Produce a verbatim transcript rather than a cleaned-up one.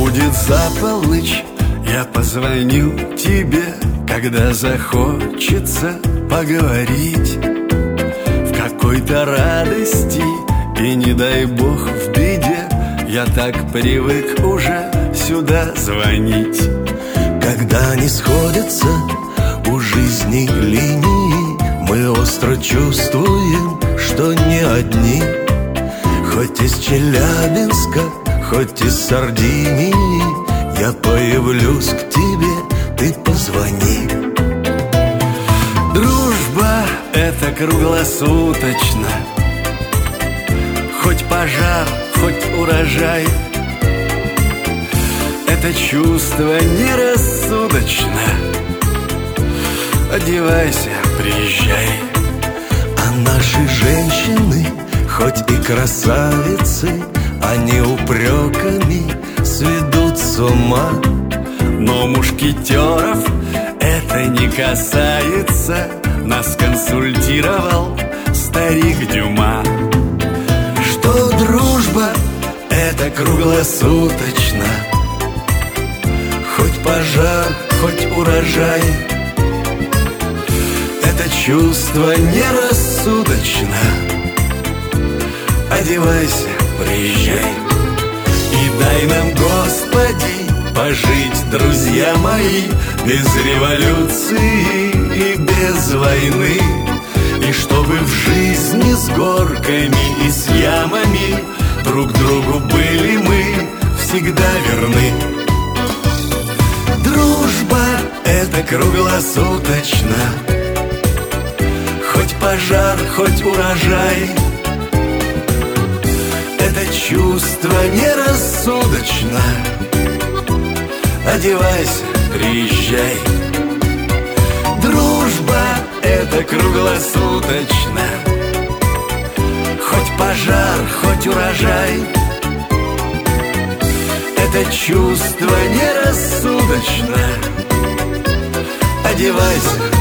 будет за полночь, я позвоню тебе, когда захочется поговорить в какой-то радости и, не дай бог, в беде. Я так привык уже сюда звонить. Когда не сходятся у жизни линии, мы остро чувствуем, что не одни. Хоть из Челябинска, хоть из Сардинии, я появлюсь к тебе, ты позвони. Дружба — это круглосуточно, хоть пожар, хоть урожай. Это чувство нерассудочно. Одевайся, приезжай. А наши женщины, хоть и красавицы, они упреками сведут с ума. Но мушкетеров это не касается. Нас консультировал старик Дюма, что дружба — это круглосуточно, хоть пожар, хоть урожай. Это чувство нерассудочно. Одевайся, приезжай. И дай нам, Господи, пожить, друзья мои, без революции и без войны. И чтобы в жизни с горками и с ямами друг другу были мы всегда верны. Дружба — это круглосуточно, хоть пожар, хоть урожай. Это чувство нерассудочно. Одевайся, приезжай. Дружба — это круглосуточно, хоть пожар, хоть урожай. Это чувство нерассудочно. Одевайся,